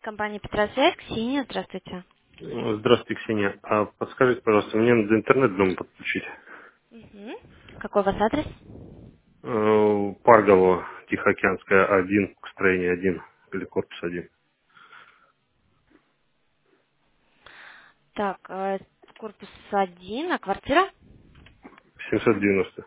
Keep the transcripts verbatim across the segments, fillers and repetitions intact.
Компания Петросвязь, Ксения, здравствуйте. Ну, Здравствуйте, Ксения. А подскажите, пожалуйста, мне надо интернет дома подключить. Мгм. Какой у вас адрес? Э, Парголово, Тихоокеанская, один, строение один, или корпус один. Так, э, корпус один, а квартира? семьсот девяносто.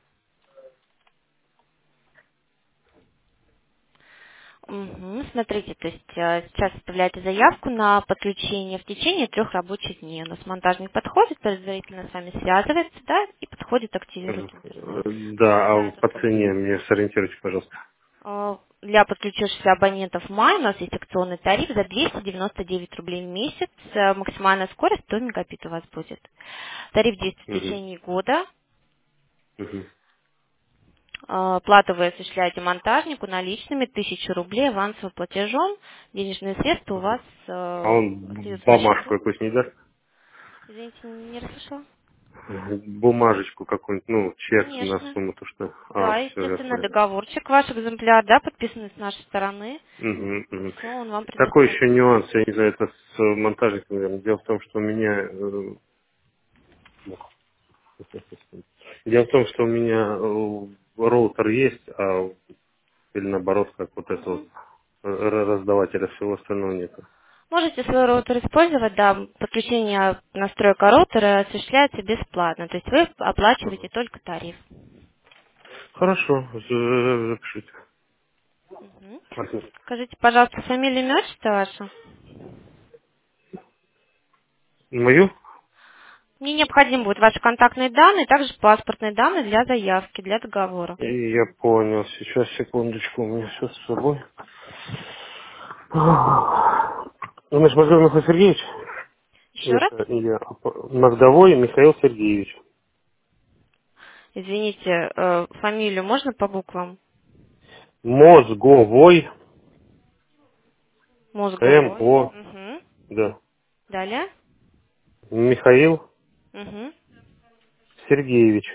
Мгм. Смотрите, то есть э, сейчас оставляете заявку на подключение в течение трех рабочих дней. У нас монтажник подходит, предварительно с вами связывается, да, и подходит, активирует Мгм. интернет. Э, Да, а Начинает по установку. цене мне сориентируйте, пожалуйста. Э, Для подключившихся абонентов май у нас есть акционный тариф за двести девяносто девять рублей в месяц. Э, Максимальная скорость сто мегабит у вас будет. Тариф действует в Мгм. течение года. Мгм. Э, Плату вы осуществляете монтажнику наличными, тысячу рублей авансовым платежом. Денежные средства у вас А э, он остаются на бумажку счету. какую-то не даст? Извините, не расслышала? Бумажечку какую-нибудь, ну, чек на Конечно. сумму, то что... А, Да, все, естественно, ясно. договорчик, ваш экземпляр, да, подписанный с нашей стороны. Мгм, мгм. Все, он вам Такой предоставит. еще нюанс, я не знаю, это с монтажником, наверное. Дело в том, что у меня э, Дело в том, что у меня э, роутер есть, а или наоборот, как вот это вот Мгм. э, р- раздавателя, всего остального нет. Можете свой роутер использовать, да, подключение настройка роутера осуществляется бесплатно, то есть вы оплачиваете Ага. только тариф. Хорошо, за- за- запишите. Мгм. Ага. Скажите, пожалуйста, фамилию, имя, отчество ваше? Мою? Мне необходимы будут ваши контактные данные, также паспортные данные для заявки, для договора. И Я понял. Сейчас, секундочку, у меня все с собой. Значит, Мордовой Михаил Сергеевич, Еще раз? это я, Мордовой Михаил Сергеевич. Извините, э, фамилию можно по буквам? Мозговой, Мозговой. МО, Угу. да, Далее? Михаил Угу. Сергеевич.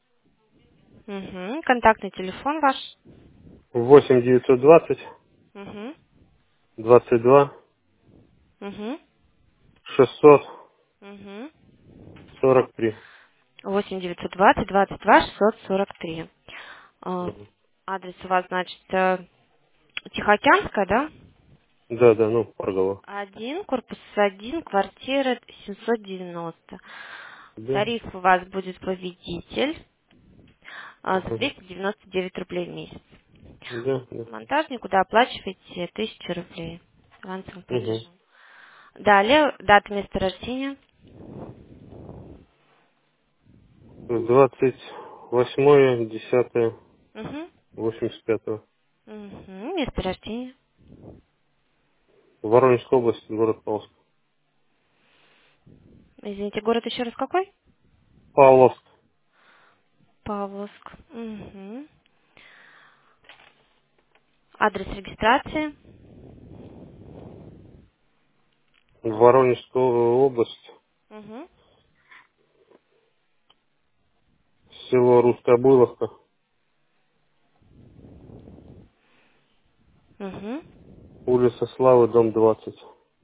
Угу. Контактный телефон ваш? восемь девятьсот двадцать Угу. двадцать два Угу. шестьсот Угу. сорок три. восемь девятьсот двадцать двадцать два шестьсот сорок три. А, Мгм. Адрес у вас, значит, э, Тихоокеанская, да? Да, да, ну, Парголо. Один, корпус один, квартира семьсот девяносто. Да. Тариф у вас будет победитель а, за Ага. двести девяносто девять рублей в месяц. Да, да. Монтажнику, да, оплачиваете тысячу рублей авансовым Угу. платежом. Далее, дата места рождения. двадцать восьмое десятое Угу. восемьдесят пятого. Угу. Место рождения. Воронежская область, город Павловск. Извините, город еще раз какой? Павловск. Павловск. Угу. Адрес регистрации. Воронежская область. Угу. Село Русская Буйловка. Угу. Улица Славы, дом двадцать.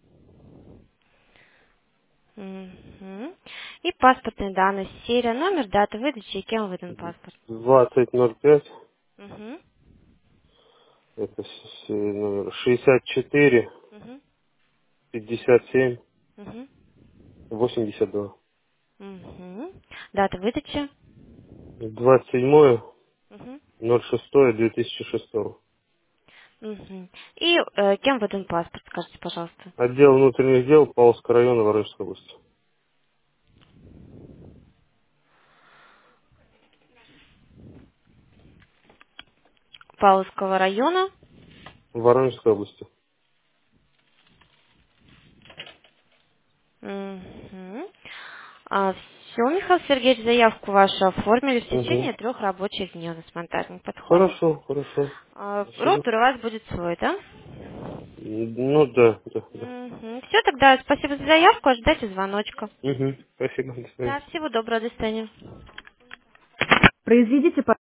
Угу. И паспортные данные. Серия, номер, дата выдачи и кем выдан паспорт. двадцать ноль пять. Угу. Это с- с- номер шестьдесят четыре Угу. пятьдесят семь Угу. восемьдесят два. Угу. Дата выдачи. двадцать седьмое Угу. ноль шестое две тысячи шестого. Угу. И э, кем выдан паспорт, скажите, пожалуйста. Отдел внутренних дел Павловского района Воронежской области. Павловского района. Воронежской области. Угу. А, все, Михаил Сергеевич, заявку вашу оформили в Угу. течение трех рабочих дней. У нас монтажник подходит. Хорошо, хорошо. А, Спасибо. роутер у вас будет свой, да? Ну да, да, да. Все, тогда спасибо за заявку, ожидайте звоночка. Угу. Спасибо, до свидания. Да, всего доброго, до свидания. Произведите